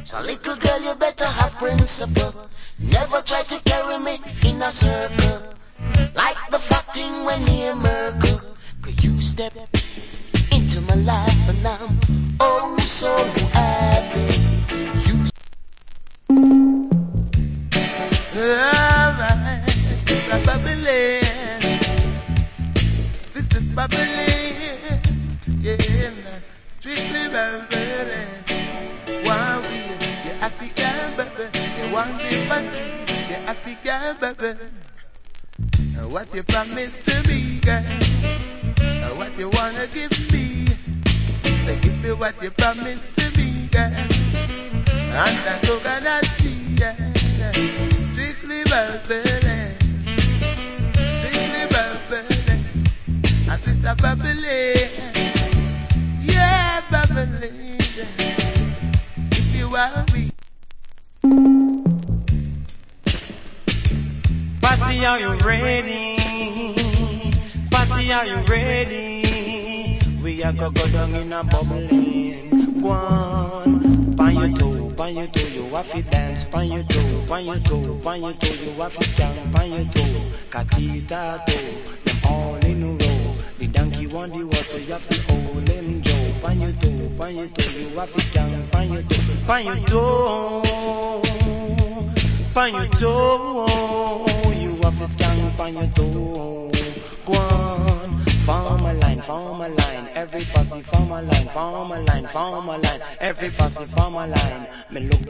So little girl, you better have principle. Never try to carry me in a circle. Like the fat thing when near Merkel. Could you step into my life and I'm oh so happy. You alright, Babylon. This is Babylon. Yeah, strictly Babylon. One way, the African baby. You want the pussy, the African baby. What you promised to me, girl? What you wanna give me? So give me what you promised to me, girl. And that coconut tea, yeah. Strictly Babylon. Strictly Babylon. And this a Babylon. Yeah, Babylon. If you are weak. Passy, are you ready? Passy, are you ready? We are go down in a bubbling. Go on, pan your toe, you have to dance. Pan your toe, you have to stand. Pan your toe, katita toe, them all in a row. The donkey want the water, you have to hold them Joe. Pan your toe, you have to stand. Pan your toe, pan your toe. Pan your toe, you have to stand pan your toe. Go on, form a line. Every posse form a line. Every posse form a line. Me look